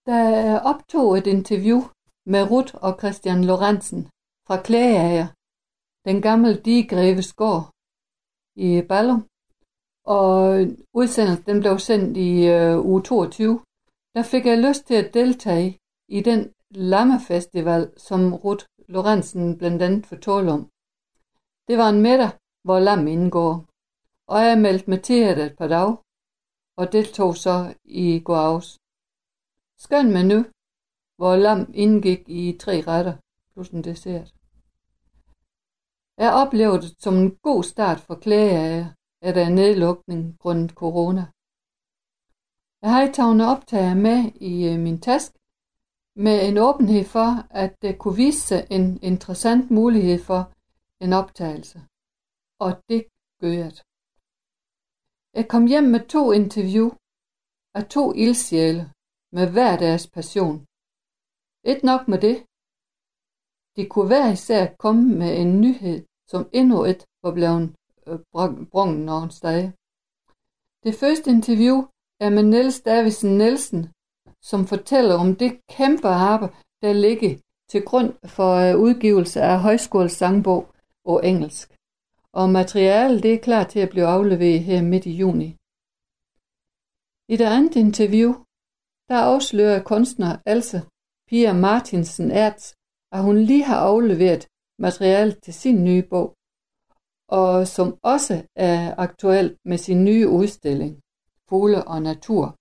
Der optog et interview med Ruth og Christian Lorentzen fra Klægager, den gamle Digereves gård i Ballum. Og udsendelsen den blev sendt i uge 22. Der fik jeg lyst til at deltage i den lammefestival, som Ruth Lorentzen blandt andet fortalte om. Det var en middag, hvor lam indgår, og jeg meldte mig til et par dage, og deltog så i går afs. Skøn menu, hvor lam indgik i 3 retter plus en dessert. Jeg oplevede det som en god start for Klægager efter en nedlukning grundet corona. Jeg har taget optager med i min taske med en åbenhed for, at det kunne vise sig en interessant mulighed for en optagelse. Og det gør jeg. Jeg kom hjem med 2 interview af 2 ildsjæle med hver deres passion. Et nok med det. De kunne hver især komme med en nyhed, som endnu et var blevet brungen over en sted. Det første interview er med Niels Davidsen Nielsen, som fortæller om det kæmpe arbejde, der ligger til grund for udgivelse af højskolesangbog på engelsk. Og materialet det er klar til at blive afleveret her midt i juni. I det andet interview, der afslører kunstner Else Pia Martinsen Ertz, at hun lige har afleveret materiale til sin nye bog, og som også er aktuel med sin nye udstilling, Fugle og Natur.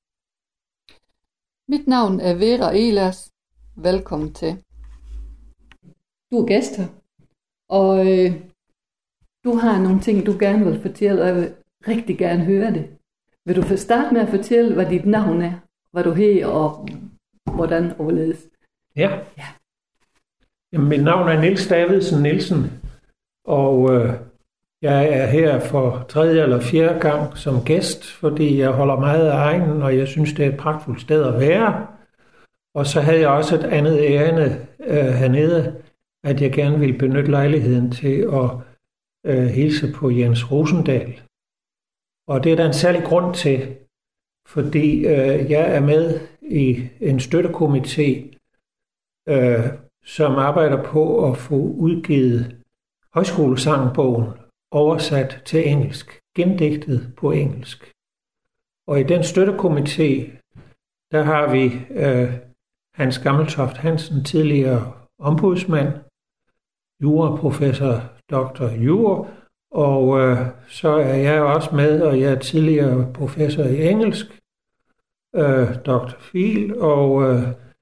Mit navn er Vera Ehlers. Velkommen til. Du er gæst her, og du har nogle ting, du gerne vil fortælle, og jeg vil rigtig gerne høre det. Vil du starte med at fortælle, hvad dit navn er, hvad du hedder, og hvordan overledes? Ja. Jamen, mit navn er Niels Davidsen Nielsen, og jeg er her for 3. eller 4. gang som gæst, fordi jeg holder meget af egnen, og jeg synes, det er et pragtfuldt sted at være. Og så havde jeg også et andet ærende hernede, at jeg gerne ville benytte lejligheden til at hilse på Jens Rosendal. Og det er der en særlig grund til, fordi jeg er med i en støttekomité, som arbejder på at få udgivet højskolesangbogen oversat til engelsk, gendigtet på engelsk. Og i den støttekomité, der har vi Hans Gammeltoft Hansen, tidligere ombudsmand, juraprofessor, Dr. Jur, og så er jeg også med, og jeg er tidligere professor i engelsk, Dr. Fiel, og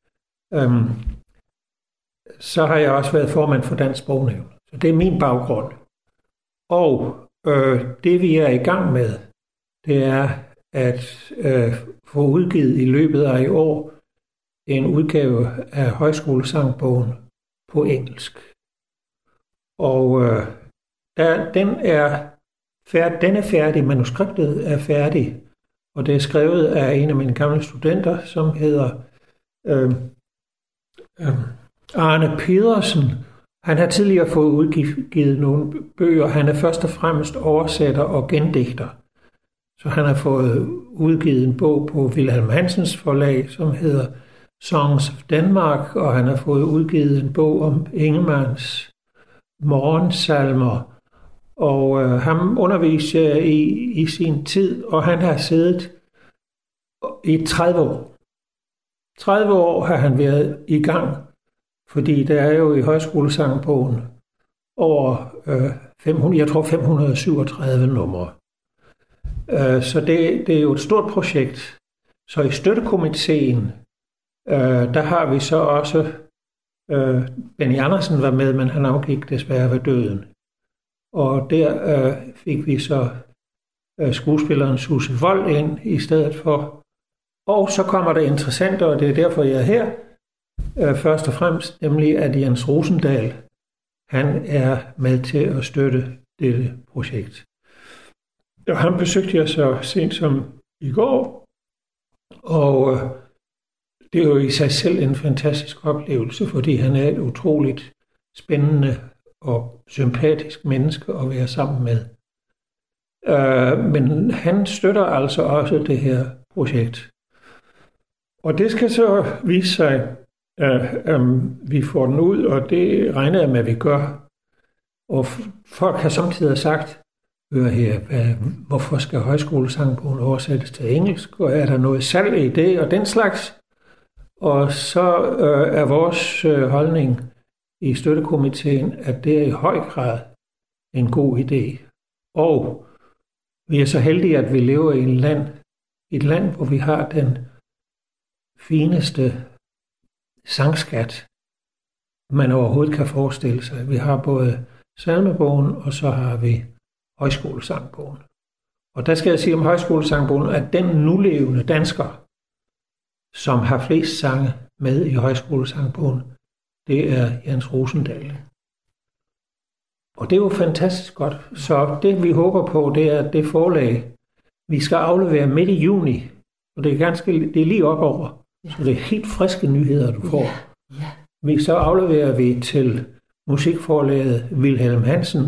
så har jeg også været formand for Dansk Sprognævn. Så det er min baggrund. Og det vi er i gang med, det er at få udgivet i løbet af i år en udgave af højskolesangbogen på engelsk. Og den er færdig, manuskriptet er færdig, og det er skrevet af en af mine gamle studenter, som hedder Arne Pedersen. Han har tidligere fået udgivet nogle bøger. Han er først og fremmest oversætter og gendigter. Så han har fået udgivet en bog på Wilhelm Hansens forlag, som hedder Songs of Denmark, og han har fået udgivet en bog om Ingemanns morgensalmer. Og ham underviste jeg i sin tid, og han har siddet i 30 år. 30 år har han været i gang, fordi der er jo i højskolesangbogen over 537 numre. Så det er jo et stort projekt. Så i støttekomiteen, der har vi så også, Benny Andersen var med, men han afgik desværre ved døden. Og der fik vi så skuespilleren Susse Wold ind i stedet for. Og så kommer det interessante, og det er derfor jeg er her, først og fremmest, nemlig at Jens Rosendal, han er med til at støtte dette projekt. Og han besøgte jeg så sent som i går, og det er jo i sig selv en fantastisk oplevelse, fordi han er et utroligt spændende og sympatisk menneske at være sammen med. Men han støtter altså også det her projekt. Og det skal så vise sig, at vi får den ud, og det regner jeg med, at vi gør. Og folk har samtidig sagt, hør her, hvorfor skal højskolesangbogen oversættes til engelsk, og er der noget salg i det, og den slags. Og så er vores holdning i støttekomiteen, at det er i høj grad en god idé. Og vi er så heldige, at vi lever i et land, hvor vi har den fineste sangskat, man overhovedet kan forestille sig. Vi har både salmebogen, og så har vi højskolesangbogen. Og der skal jeg sige om højskolesangbogen, at den nulevende dansker, som har flest sange med i højskolesangbogen, det er Jens Rosendahl. Og det er jo fantastisk godt. Så det vi håber på, det er, at det forlag, vi skal aflevere midt i juni, og det er lige op over. Så det er helt friske nyheder, du får. Så afleverer vi til musikforlaget Wilhelm Hansen,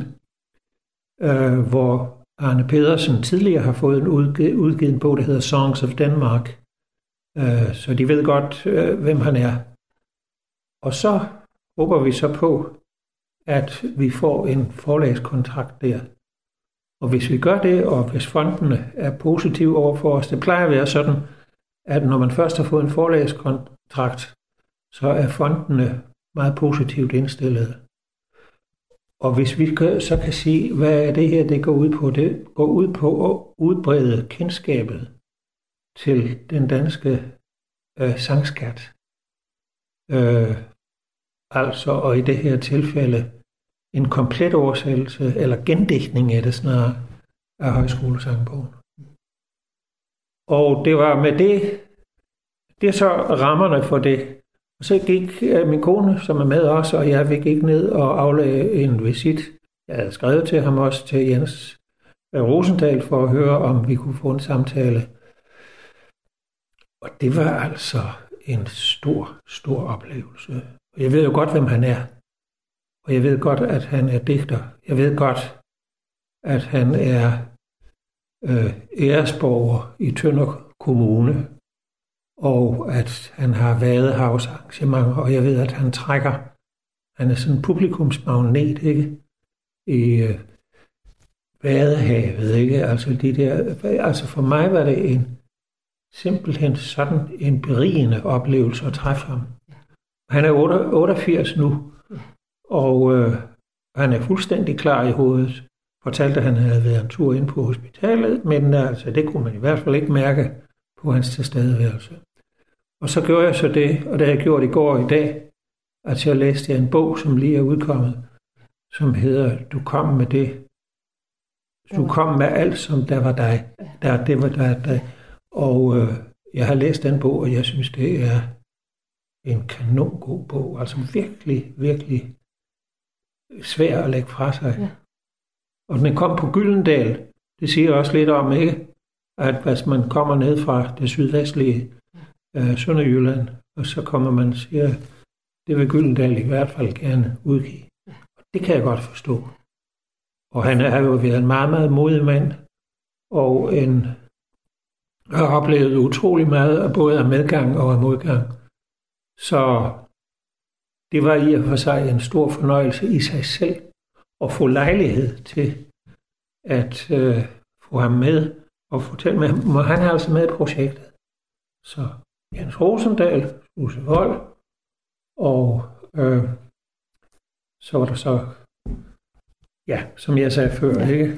hvor Arne Pedersen tidligere har fået en udgivet en bog, der hedder Songs of Denmark. Så de ved godt, hvem han er. Og så håber vi så på, at vi får en forlagskontrakt der. Og hvis vi gør det, og hvis fondene er positive over for os, det plejer at være sådan, at når man først har fået en forlagskontrakt, så er fondene meget positivt indstillede. Og hvis vi så kan sige, hvad er det her, det går ud på? Det går ud på at udbrede kendskabet til den danske sangskat. Altså, og i det her tilfælde, en komplet oversættelse, eller gendigtning af det snarere, af højskolesangbogen. Og det var med det er så rammerne for det. Og så gik min kone, som er med også, og jeg gik ned og aflagde en visit. Jeg havde skrevet til ham også, til Jens Rosendahl, for at høre, om vi kunne få en samtale. Og det var altså en stor, stor oplevelse. Og jeg ved jo godt, hvem han er. Og jeg ved godt, at han er digter. Jeg ved godt, at han er æresborger i Tønder Kommune. Og at han har vadehavsarrangementer, og jeg ved, at han er sådan en publikumsmagnet, ikke? I Vadehavet, ikke? Altså for mig var det simpelthen sådan en berigende oplevelse at træffe ham. Han er 88 nu, og han er fuldstændig klar i hovedet. Fortalte, at han havde været en tur ind på hospitalet, men altså, det kunne man i hvert fald ikke mærke på hans tilstedeværelse. Og så gjorde jeg så det, og det har jeg gjort i går og i dag, at jeg læste en bog, som lige er udkommet, som hedder Du kom med det. Du kom med alt, som der var dig. Det var dig. Og jeg har læst den bog, og jeg synes, det er en kanongod bog. Altså virkelig, virkelig svær at lægge fra sig. Ja. Og den kom på Gyldendal. Det siger også lidt om, ikke? At hvis man kommer ned fra det sydvestlige Sønderjylland, og så kommer man og siger, det vil Gyldendal i hvert fald gerne udgive. Og det kan jeg godt forstå. Og han har jo været en meget, meget modig mand, og har oplevet utrolig meget af både af medgang og af modgang. Så det var i og for sig en stor fornøjelse i sig selv at få lejlighed til at få ham med og fortælle med ham, og han er altså med i projektet. Så Jens Rosendahl, Susse Wold, og så var der så, ja, som jeg sagde før, ikke?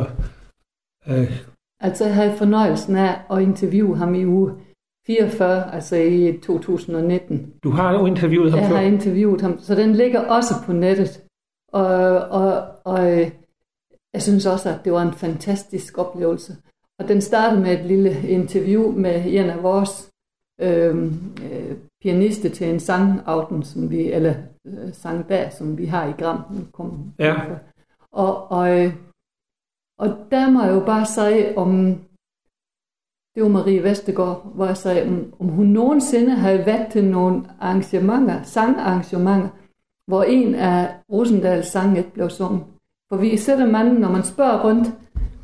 Altså jeg havde fornøjelsen af at interviewe ham i uge 44, altså i 2019. Du har jo interviewet ham før? Jeg har interviewet ham, så den ligger også på nettet. Og jeg synes også, at det var en fantastisk oplevelse. Og den startede med et lille interview med en af vores pianister til en sangaften, sangdag, som vi har i Gram. Ja. Og der må jeg jo bare sige det var Marie Vestergaard, hvor jeg sagde, om hun nogensinde havde været til nogle sangarrangementer, hvor en af Rosendahls sange blev sunget. For vi sætter manden, når man spørger rundt,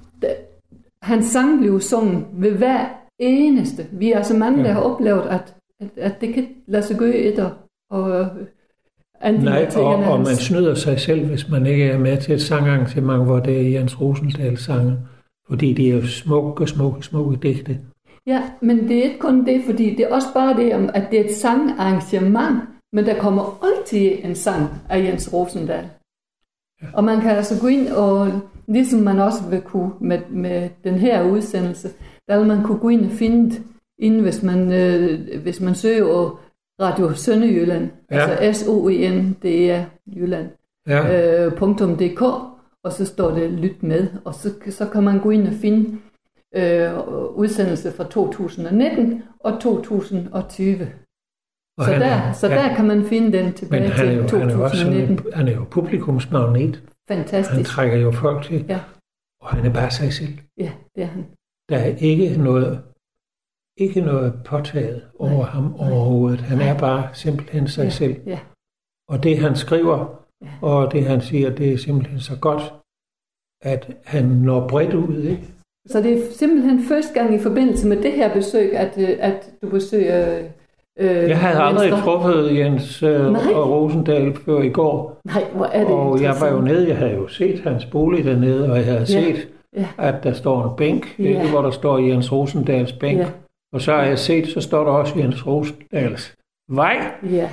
hans sang blev sunget ved hver eneste. Vi er altså manden, der har oplevet, at at det kan lade sig gøre et og Nej, og man snyder sig selv, hvis man ikke er med til et sangarrangement, hvor det er Jens Rosendals sange. Fordi de er jo smukke digte. Ja, men det er ikke kun det, fordi det er også bare det, at det er et sangarrangement, men der kommer altid en sang af Jens Rosendal. Ja. Og man kan altså gå ind og, ligesom man også vil kunne med den her udsendelse, der vil man kunne gå ind og finde inden, hvis man søger Radio Sønderjylland, altså SOENDR Jylland, .dk, og så står det lyt med, og så kan man gå ind og finde udsendelse fra 2019 og 2020. Og der kan man finde den tilbage til 2019. Han er jo publikumsmagnet. Fantastisk. Han trækker jo folk til, og han er bare sig selv. Ja, det er han. Der er ikke noget påtaget over ham overhovedet. Han er bare simpelthen sig selv. Ja. Og det han skriver, og det han siger, det er simpelthen så godt, at han når bredt ud, ikke? Så det er simpelthen første gang i forbindelse med det her besøg, at du besøger jeg havde aldrig truffet Jens Rosendal før i går. Nej, hvor er det og jeg var jo nede, jeg havde jo set hans bolig dernede, og jeg havde set, at der står en bænk, ikke, hvor der står Jens Rosendals bænk. Ja. Og så har jeg set, så står der også Jens Rosendals vej. Ja.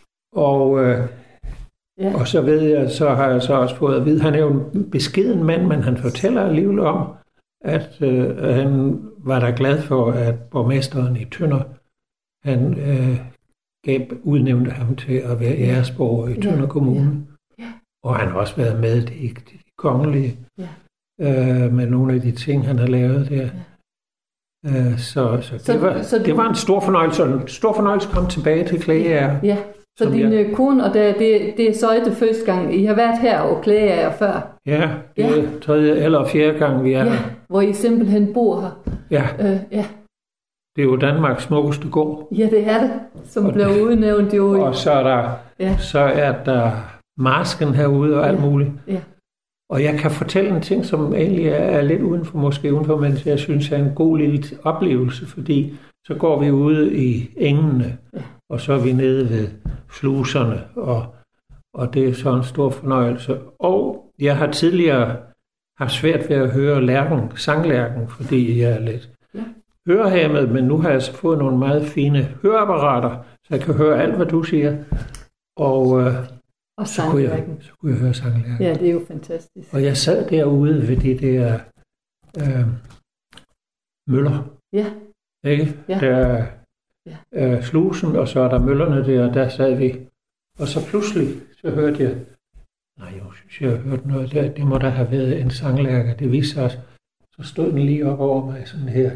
Og så ved jeg, så har jeg så også fået at vide, han er jo en beskeden mand, men han fortæller alligevel om, at han var da glad for, at borgmesteren i Tønder, han udnævnte ham til at være æresborger i Tønder Kommune. Ja. Og han har også været med i de kongelige, med nogle af de ting, han har lavet der. Ja. Så det var en stor fornøjelse, og en stor fornøjelse at komme tilbage til Klageager. Ja. Så din kone, og det er så ikke det første gang, I har været her og Klageager før? Ja, det er tredje eller fjerde gang, vi er her. Hvor I simpelthen bor her. Ja. Det er jo Danmarks smukkeste gård. Ja, det er det, som blev udnævnt jo. Og så er der marsken herude og alt muligt. Ja. Og jeg kan fortælle en ting, som egentlig er lidt udenfor, men jeg synes er en god lille oplevelse, fordi så går vi ude i engene, og så er vi nede ved sluserne, og det er så en stor fornøjelse. Og jeg har tidligere haft svært ved at høre sanglærken, fordi jeg er lidt hørehæmmet, men nu har jeg så fået nogle meget fine høreapparater, så jeg kan høre alt, hvad du siger. Og så kunne jeg høre sanglærken. Ja, det er jo fantastisk. Og jeg sad derude ved de der møller. Ja. Ikke? Ja. Der er slusen, og så er der møllerne der, og der sad vi. Og så pludselig, så hørte jeg, jeg hørte noget der, det må der have været en sanglærker, det viste sig også. Så stod den lige op over mig sådan her.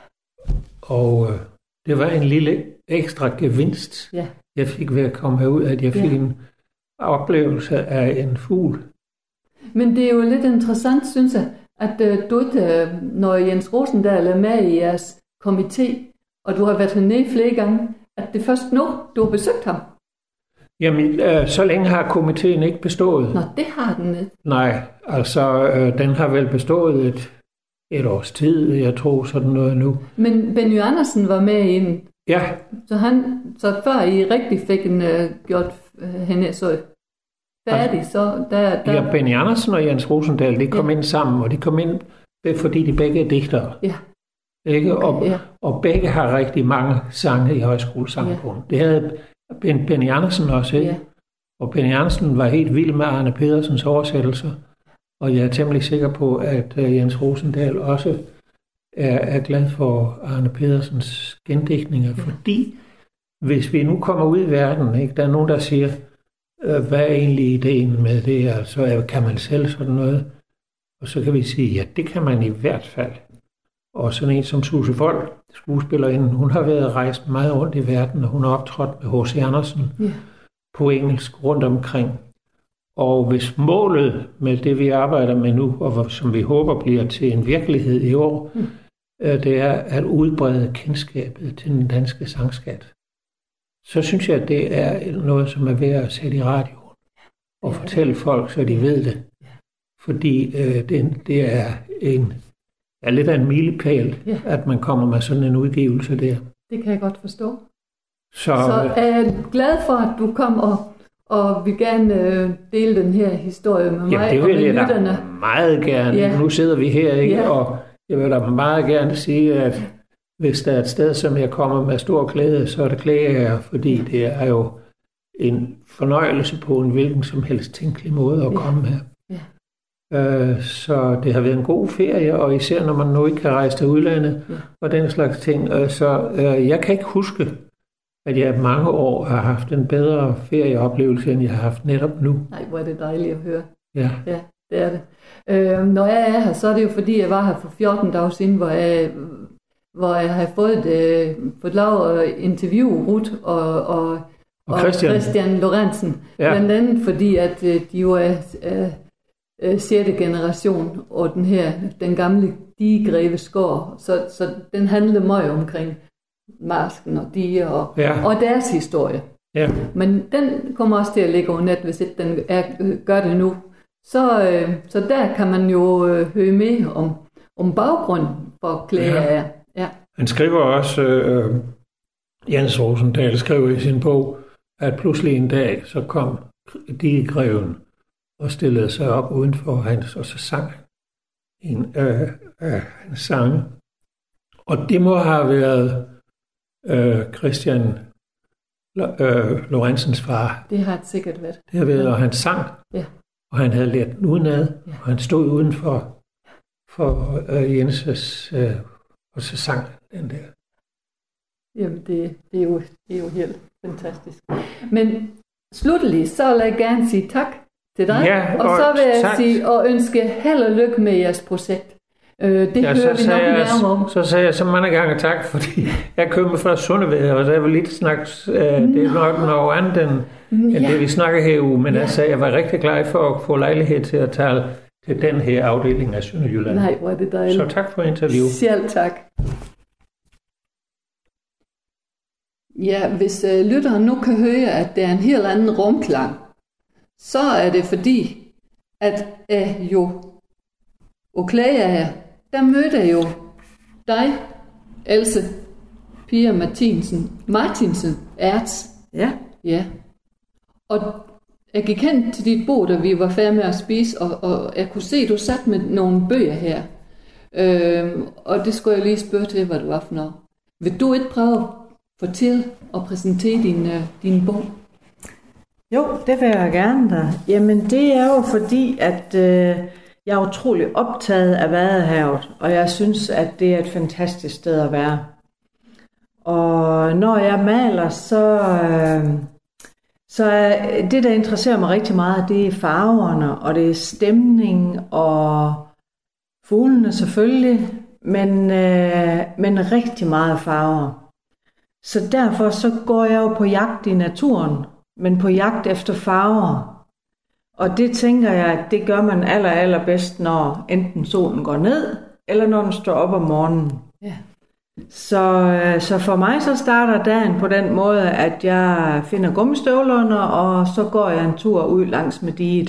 Og det var en lille ekstra gevinst, jeg fik ved at komme herud, at jeg fik en oplevelse af en fugl. Men det er jo lidt interessant, synes jeg, at du, når Jens Rosendal er med i jeres komité, og du har været hernede flere gange, at det først nu, du har besøgt ham. Jamen, så længe har komiteen ikke bestået. Nå, det har den ikke. Nej, altså, den har vel bestået et års tid, jeg tror, sådan noget nu. Men Benny Andersen var med i en. Ja. Så før I rigtig fik gjort hende så færdig, så der... Ja, Benny Andersen og Jens Rosendal, de kom ind sammen, og de kom ind, fordi de begge er digtere. Ja. Ikke? Og begge har rigtig mange sange i højskolesangbogen. Det havde Benny Andersen også, ikke? Ja. Og Benny Andersen var helt vild med Arne Pedersens oversættelser. Og jeg er temmelig sikker på, at Jens Rosendal også er glad for Arne Pedersens gendigtninger, fordi hvis vi nu kommer ud i verden, ikke, der er nogen, der siger, hvad er egentlig ideen med det, altså kan man selv sådan noget? Og så kan vi sige, ja, det kan man i hvert fald. Og sådan en som Susse Wold, skuespillerinde, hun har været rejst meget rundt i verden, og hun har optrådt med H.C. Andersen på engelsk rundt omkring. Og hvis målet med det, vi arbejder med nu, og som vi håber bliver til en virkelighed i år, det er at udbrede kendskabet til den danske sangskat, så synes jeg, at det er noget, som er ved at sætte i radioen og fortælle folk, så de ved det. Fordi det er lidt af en milepæl, at man kommer med sådan en udgivelse der. Det kan jeg godt forstå. Så er jeg glad for, at du kom og vil gerne dele den her historie med mig. Det vil jeg da meget gerne. Ja. Nu sidder vi her, ikke? Ja. Og jeg vil da meget gerne sige, at hvis der er et sted, som jeg kommer med stor glæde, så er det Klægager, fordi det er jo en fornøjelse på en hvilken som helst tænkelig måde at komme her. Ja. Så det har været en god ferie, og især når man nu ikke kan rejse til udlandet og den slags ting. Så jeg kan ikke huske, at jeg mange år har haft en bedre ferieoplevelse, end jeg har haft netop nu. Nej, hvor er det dejligt at høre. Ja. Ja, det er det. Når jeg er her, så er det jo fordi, jeg var her for 14 dage siden, hvor jeg har fået lov at interviewe Ruth og Christian Lorentzen. Ja. Blandt andet fordi, at de jo er 6. generation, og den gamle Digegrevs gård. Så den handler meget omkring marsken og diger og deres historie. Ja. Men den kommer også til at ligge over net, hvis ikke den gør det nu. Så der kan man jo høre mere om baggrunden for Klægager. Ja. Han skriver også, Jens Rosendahl skriver i sin bog, at pludselig en dag, så kom Digegreven og stillede sig op udenfor hans, og så sang en hans sange. Og det må have været Christian Lorentzens far. Det har det sikkert været. Det har været, og han sang, og han havde lært den udenad, og han stod udenfor for Jenses, og så sang den der. Jamen, det er jo helt fantastisk. Men slutteligt, så vil jeg gerne sige tak til dig, og så vil jeg sige og ønske held og lykke med jeres projekt. Det hører vi nok nærmere om. Så sagde jeg så mange gange tak, fordi jeg kommer fra Sundeved, og der var lidt snak, det er nok noget andet end det, vi snakker herude, men jeg var rigtig glad for at få lejlighed til at tale til den her afdeling af Sønderjylland. Nej, hvor er det dejligt. Så tak for interviewet. Selv tak. Ja, hvis lytteren nu kan høre, at det er en helt anden rumklang, så er det fordi, at og Klægager, der mødte jeg jo dig, Else Pia Martinsen Ertz. Ja. Ja. Og jeg gik hen til dit bord, da vi var færdige med at spise, og jeg kunne se, at du satte med nogle bøger her. Og det skulle jeg lige spørge til, hvad det var for noget. Vil du ikke prøve at fortælle og præsentere din bog? Jo, det vil jeg gerne da. Jamen, det er jo fordi, at jeg er utrolig optaget af Vadehavet, og jeg synes, at det er et fantastisk sted at være. Og når jeg maler, så det, der interesserer mig rigtig meget, det er farverne, og det er stemning, og fuglene selvfølgelig, men rigtig meget farver. Så derfor så går jeg jo på jagt i naturen, men på jagt efter farver. Og det tænker jeg, at det gør man allerbedst, når enten solen går ned, eller når den står op om morgenen. Ja. Så for mig så starter dagen på den måde, at jeg finder gummistøvlerne, og så går jeg en tur ud langs med diget.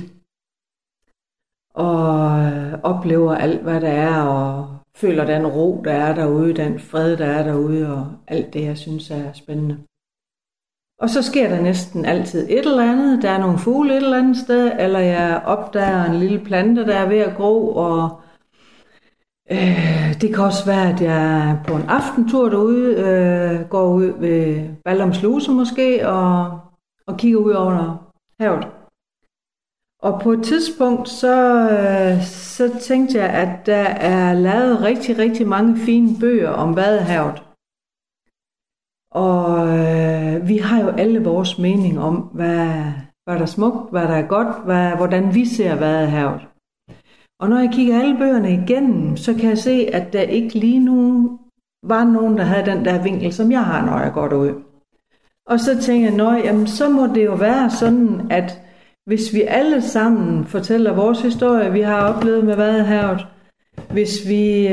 Og oplever alt, hvad der er, og føler den ro, der er derude, den fred, der er derude, og alt det, jeg synes er spændende. Og så sker der næsten altid et eller andet. Der er nogle fugle et eller andet sted, eller jeg opdager en lille plante, der er ved at gro, og det kan også være, at jeg er på en aftentur derude, går ud ved Ballum Sluse måske, og kigger ud over havet. Og på et tidspunkt, så tænkte jeg, at der er lavet rigtig, rigtig mange fine bøger om Vadehavet. Og vi har jo alle vores mening om, hvad der er smukt, hvad der er godt, hvordan vi ser Vadehavet. Og når jeg kigger alle bøgerne igennem, så kan jeg se, at der ikke lige nu var nogen, der havde den der vinkel, som jeg har, når jeg går derud. Og så tænker jeg, jamen, så må det jo være sådan, at hvis vi alle sammen fortæller vores historie, vi har oplevet med Vadehavet, hvis vi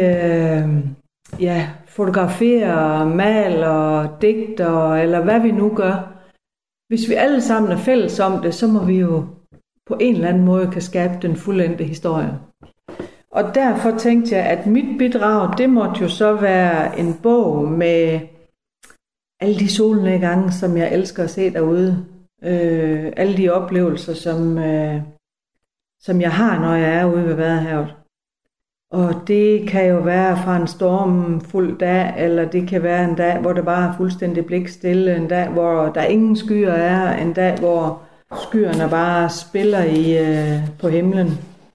fotograferer, maler, digter, eller hvad vi nu gør, hvis vi alle sammen er fælles om det, så må vi jo på en eller anden måde kan skabe den fuldendte historie. Og derfor tænkte jeg, at mit bidrag, det måtte jo så være en bog med alle de solnedgange, som jeg elsker at se derude. Alle de oplevelser, som jeg har, når jeg er ude ved Vadehavet. Og det kan jo være fra en stormfuld dag, eller det kan være en dag, hvor det bare er fuldstændig blikstille, en dag, hvor der ingen skyer er, en dag, hvor skyerne bare spiller på himlen.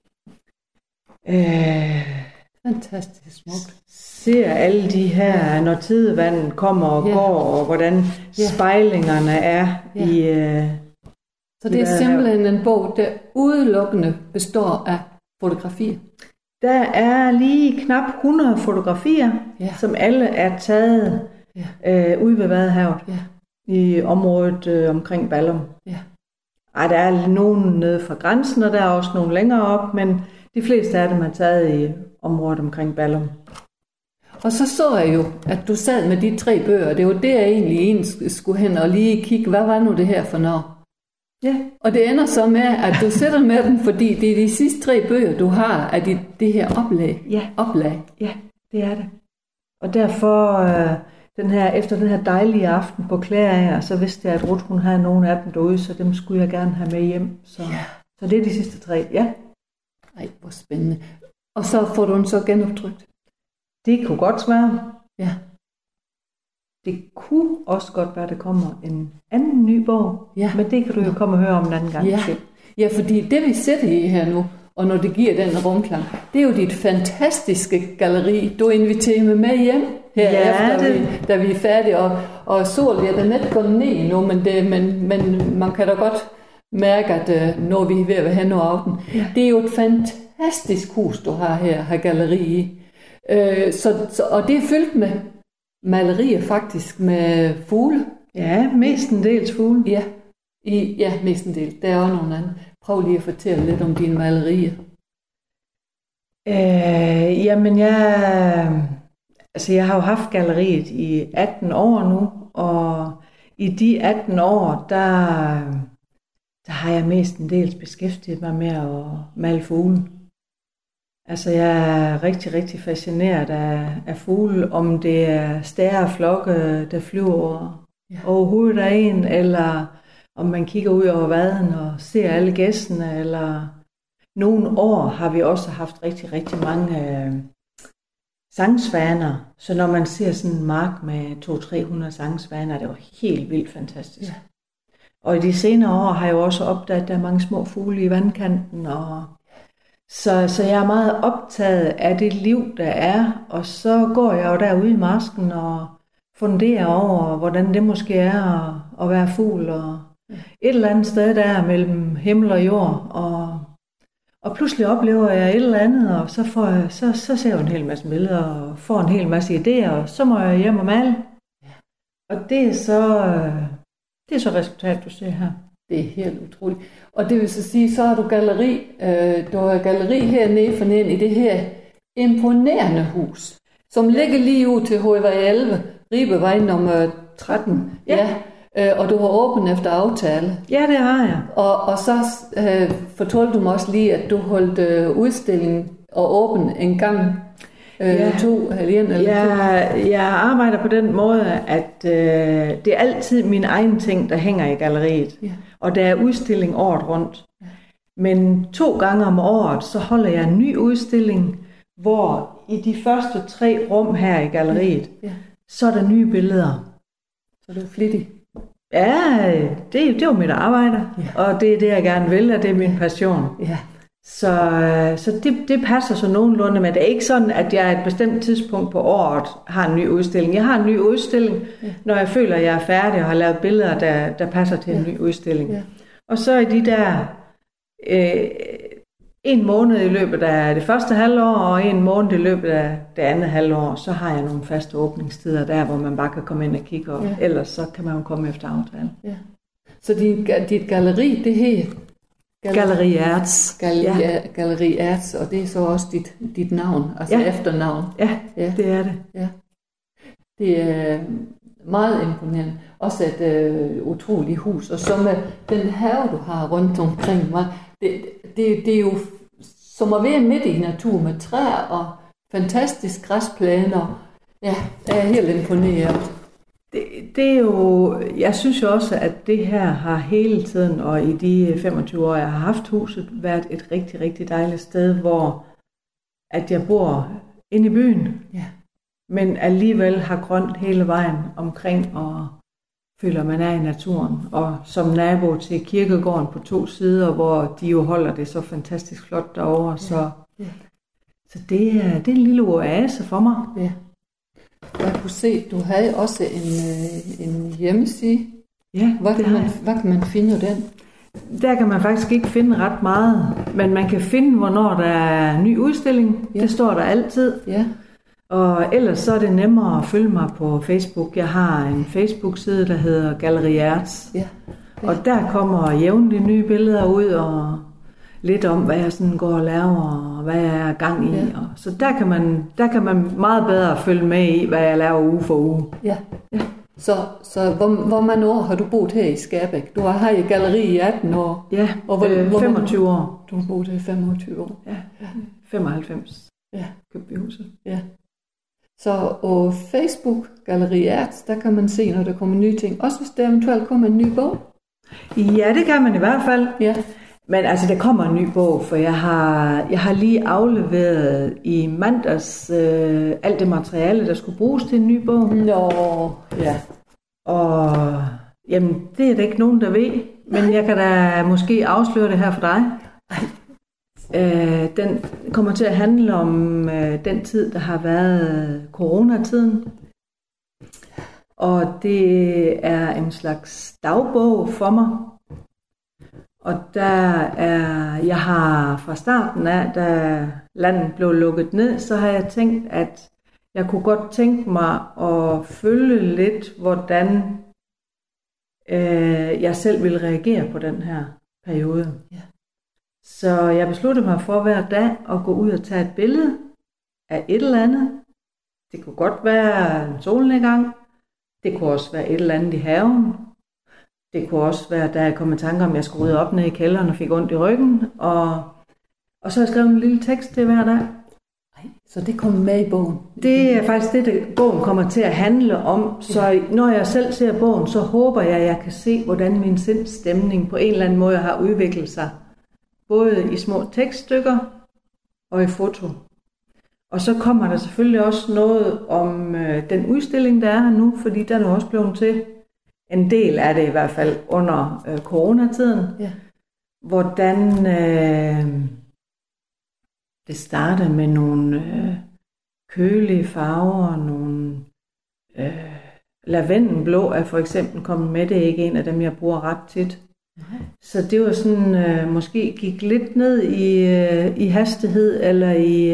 Fantastisk smukt. Ser alle de her, når tidevandet kommer og går, og hvordan spejlingerne er i... Så det er simpelthen en bog, der udelukkende består af fotografier? Der er lige knap 100 fotografier, som alle er taget ude ved Vadehavet, i området omkring Ballum. Der er nogen nede fra grænsen, og der er også nogle længere op, men de fleste af dem er taget i området omkring Ballum. Og så jeg jo, at du sad med de 3 bøger. Det var det, jeg egentlig skulle hen og lige kigge, hvad var nu det her for noget? Ja. Og det ender så med, at du sætter med dem, fordi det er de sidste 3 bøger, du har af det her oplag. Ja, det er det. Og derfor, efter den her dejlige aften på Klærager, så vidste jeg, at Ruth, hun havde nogle af dem derude, så dem skulle jeg gerne have med hjem. Så det er de sidste 3, ja. Ej, hvor spændende. Og så får du den så genoptrykt? Det kunne godt være. Ja. Det kunne også godt være, at der kommer en anden ny bog, men det kan du jo komme og høre om en anden gang. Ja, fordi det vi sætter i her nu, og når det giver den rumklang, det er jo dit fantastiske galleri. Du inviterer mig med hjem herefter, da vi er færdige, og solen er da net gået ned nu, men man kan da godt mærke, at når vi er ved at være hen over aften. Det er jo et fantastisk hus, du har galleri i. Og det er fyldt med malerier faktisk med fugle. Ja, mestendels fugle. Ja, mestendels. Der er også nogle andre. Prøv lige at fortælle lidt om dine malerier. Jamen, jeg har jo haft galleriet i 18 år nu, og i de 18 år, der har jeg mestendels beskæftiget mig med at male fugle. Altså, jeg er rigtig, rigtig fascineret af fugle, om det er stæreflokke, der flyver over hovedet af en, eller om man kigger ud over vaden og ser alle gæstene, eller nogle år har vi også haft rigtig, rigtig mange sangsvaner. Så når man ser sådan en mark med 200-300 sangsvaner, det var helt vildt fantastisk. Og i de senere år har jeg jo også opdaget, at der er mange små fugle i vandkanten, og så jeg er meget optaget af det liv, der er, og så går jeg jo derude i marsken og funderer over, hvordan det måske er at være fugl, og et eller andet sted der mellem himmel og jord, og pludselig oplever jeg et eller andet, og så ser jeg en hel masse billeder, og får en hel masse idéer, og så må jeg hjem og male. Og det er så resultatet, du ser her. Det er helt utroligt. Og det vil så sige, så har du galleri. Du har galleri hernede for neden i det her imponerende hus, som ligger lige ud til Højvej 11, Ribevej nummer 13. Og du har åbent efter aftale. Ja, det har jeg. Og så fortalte du mig også lige, at du holdt udstillingen og åben en gang. Jeg arbejder på den måde, at det er altid min egen ting, der hænger i galleriet. Og der er udstilling året rundt. Men 2 gange om året, så holder jeg en ny udstilling, hvor i de første 3 rum her i galleriet, så er der nye billeder. Så du er flittig. Ja, det er jo mit arbejde, og det er det, jeg gerne vil, og det er min passion. Så det passer så nogenlunde, men det er ikke sådan, at jeg et bestemt tidspunkt på året har en ny udstilling. Jeg har en ny udstilling, når jeg føler, at jeg er færdig og har lavet billeder, der passer til en ny udstilling. Og så i de der 1 måned i løbet af det første halvår, og 1 måned i løbet af det andet halvår, så har jeg nogle faste åbningstider der, hvor man bare kan komme ind og kigge, og ellers så kan man jo komme efter aftale. Så dit galleri, det her Galleri Ertz. Galleri Ertz, og det er så også dit navn, altså efternavn. Ja, det er det. Ja. Det er meget imponerende. Også et utroligt hus, og så med den have, du har rundt omkring mig, det er jo som at være midt i natur med træer og fantastisk græsplæner. Ja, jeg er helt imponeret. Det er jo, jeg synes jo også, at det her har hele tiden, og i de 25 år, jeg har haft huset, været et rigtig, rigtig dejligt sted, hvor at jeg bor inde i byen, men alligevel har grønt hele vejen omkring, og føler man er i naturen. Og som nabo til kirkegården på 2 sider, hvor de jo holder det så fantastisk flot derovre, så det er en lille oase for mig. Ja. Jeg kunne se, du havde også en hjemmeside. Ja, hvad kan man finde den? Der kan man faktisk ikke finde ret meget, men man kan finde, hvornår der er ny udstilling. Ja. Det står der altid. Ja. Og ellers så er det nemmere at følge mig på Facebook. Jeg har en Facebook-side, der hedder Galleri Arts. Ja. Og der kommer jævnligt nye billeder ud, og lidt om, hvad jeg sådan går og laver, og hvad jeg er gang i. Og så der kan man meget bedre følge med i, hvad jeg laver uge for uge. Ja. Så hvor mange år har du boet her i Skærbæk? Du har her i Galleri i 18 år. Ja, og 25 år. Du har boet her i 25 år. Ja, 95. Ja, købte vi huset. Ja. Så på Facebook, Galleri Arts, der kan man se, når der kommer nye ting. Også hvis der eventuelt kommer en ny bog. Ja, det kan man i hvert fald. Ja. Men altså, der kommer en ny bog, for jeg har lige afleveret i mandags alt det materiale, der skulle bruges til en ny bog. Ja. Og jamen, det er der ikke nogen, der ved, men jeg kan da måske afsløre det her for dig. Den kommer til at handle om den tid, der har været coronatiden. Og det er en slags dagbog for mig. Og jeg har fra starten af, da landet blev lukket ned, så har jeg tænkt, at jeg kunne godt tænke mig at følge lidt, hvordan jeg selv ville reagere på den her periode. Ja. Så jeg besluttede mig for hver dag at gå ud og tage et billede af et eller andet. Det kunne godt være en solnedgang. Det kunne også være et eller andet i haven. Det kunne også være, da jeg kom i tanke om, at jeg skulle rydde op ned i kælderen og fik ondt i ryggen. Og så har jeg skrevet en lille tekst til hver dag. Så det kommer med i bogen? Det er faktisk det, bogen kommer til at handle om. Så når jeg selv ser bogen, så håber jeg, at jeg kan se, hvordan min sindsstemning på en eller anden måde har udviklet sig. Både i små tekststykker og i foto. Og så kommer der selvfølgelig også noget om den udstilling, der er her nu, fordi den er også blevet til. En del af det i hvert fald under coronatiden. Ja. Hvordan det starter med nogle kølige farver, nogle lavendelblå er for eksempel kommet med. Det er ikke en af dem, jeg bruger ret tit. Nej. Så det var sådan, måske gik lidt ned i hastighed, eller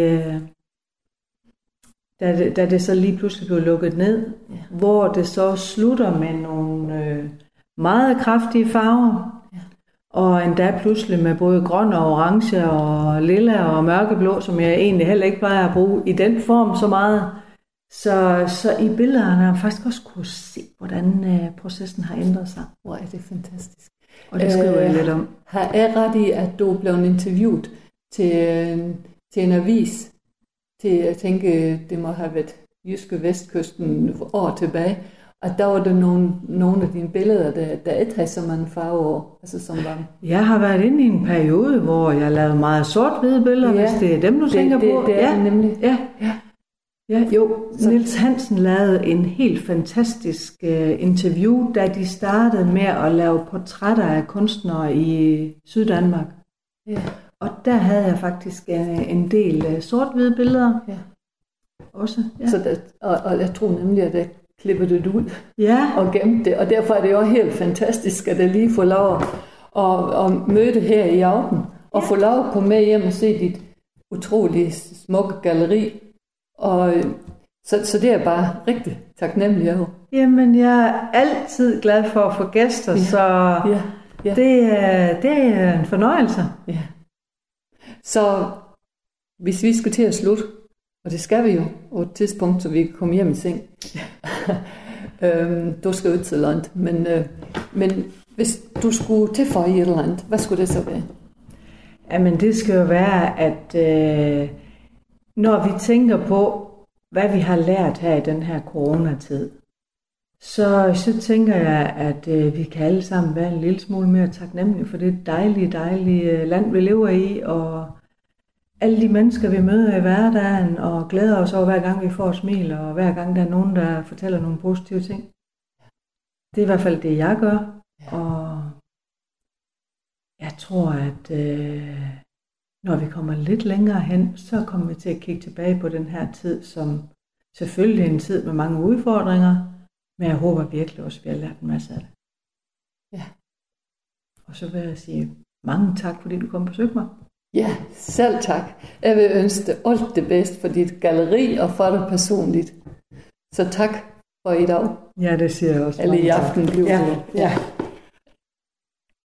da det så lige pludselig blev lukket ned, hvor det så slutter med nogle meget kraftige farver, og endda pludselig med både grøn og orange og lilla og mørkeblå, som jeg egentlig heller ikke plejer at bruge i den form så meget. Så i billederne har jeg faktisk også kunne se, hvordan processen har ændret sig. Hvor er det fantastisk. Og det skriver jeg lidt om. Har jeg ret i, at du blev interviewet til en avis? Jeg tænker, det må have været Jyske Vestkysten år tilbage, og der var der nogle af dine billeder, der ikke havde så mange farver over. Altså, som var... Jeg har været inde i en periode, hvor jeg lavede meget sort-hvide billeder, hvis det er dem, du tænker på. Det er det nemlig. Ja, jo. Niels Hansen lavede en helt fantastisk interview, da de startede med at lave portrætter af kunstnere i Syddanmark. Ja. Og der havde jeg faktisk en del sort-hvide billeder. Ja. Også. Ja. Så og jeg tror nemlig, at jeg klippede det ud og gemte det. Og derfor er det jo helt fantastisk, at jeg lige får lov at møde det her i aften. Og få lov at komme med hjem og se dit utrolig smukke galleri. Og så det er bare rigtig taknemmelig over. Jamen, jeg er altid glad for at få gæster, så det er en fornøjelse. Ja. Så hvis vi skal til at slutte, og det skal vi jo på et tidspunkt, så vi kan komme hjem i seng. Du skal ud til land, men hvis du skulle tilføje et eller andet, hvad skulle det så være? Jamen det skal jo være, at når vi tænker på, hvad vi har lært her i den her coronatid, så tænker jeg, at vi kan alle sammen være en lille smule mere taknemmelige for det dejlige land, vi lever i, og alle de mennesker, vi møder i hverdagen, og glæder os over hver gang, vi får et smil, og hver gang, der er nogen, der fortæller nogle positive ting. Det er i hvert fald det, jeg gør, og jeg tror, at når vi kommer lidt længere hen, så kommer vi til at kigge tilbage på den her tid, som selvfølgelig er en tid med mange udfordringer, men jeg håber virkelig også, at vi har lært en masse af det. Ja. Og så vil jeg sige mange tak, fordi du kom og besøgte mig. Ja, selv tak. Jeg vil ønske dig alt det bedste for dit galleri og for dig personligt. Så tak for i dag. Ja, det siger jeg også. Eller i aften bliver det. Ja.